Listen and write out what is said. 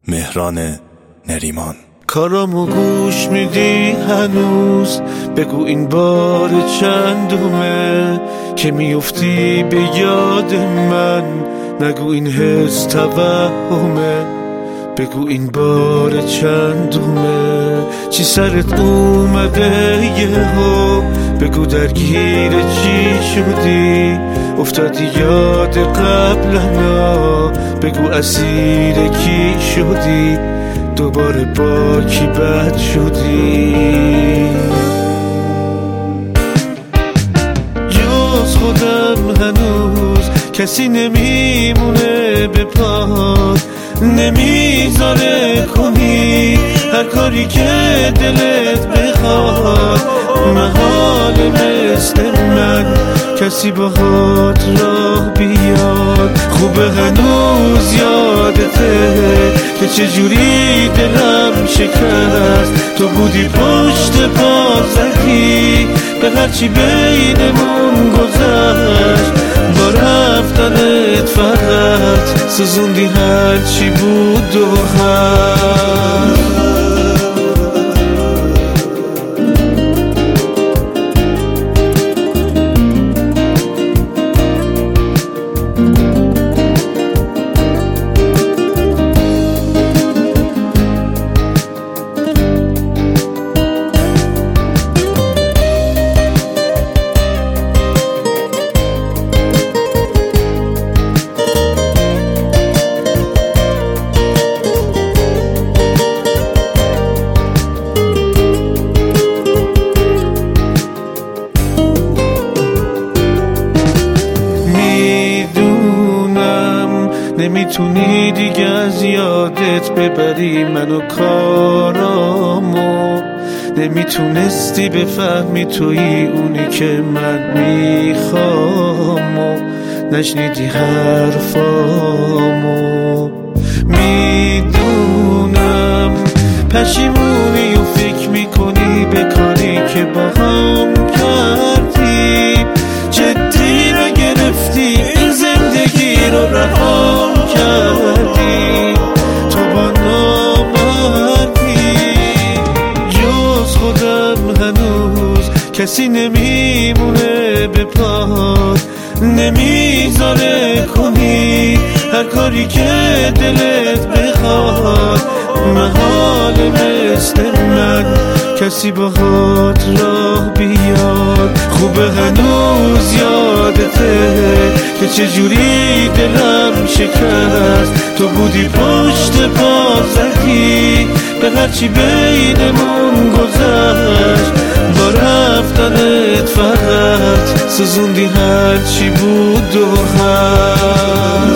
مهران نریمان. کارامو گوش میدی هنوز؟ بگو این بار چندمه که میفتی به یاد من؟ نگو این حس توهمه، بگو این بار چندمه؟ چی سرت اومده یهو؟ بگو درگیر چی شدی؟ افتادی یاد قبلنا؟ بگو اسیر کی شدی؟ دوباره با کی بد شدی؟ جز خودم هنوز کسی نمیمونه به پات، نمیذاره کنی هر کاری که دلت بخواد. محال مثل من کسی باهات راه بیاد. خوبه هنوز یادته که چجوری دلم شکست. تو بودی پشت پا زدی به هرچی بینمون گذشت. با رفتنت فقط سوزوندی هرچی بود و هست. نمیتونی دیگه از یادت ببری منو کارامو. نمیتونستی بفهمی توی اونی که من میخوام و نشنیدی حرفامو. میدونم پشیمونی و فکر میکنی به کاری که با هم کردیم. جدی نگرفتی این زندگی رو رها کردی. تو با نامردی. جز خودم هنوز کسی نمیمونه به پات، نمیذاره کنی هر کاری که دلت بخواد. محال مثل من کسی باهات راه بیاد. خوبه هنوز یادته که چجوری دلم شکست. تو بودی پشت پا زدی به هرچی بینمون گذشت. با رفتنت فقط سوزوندی هرچی بود و هست.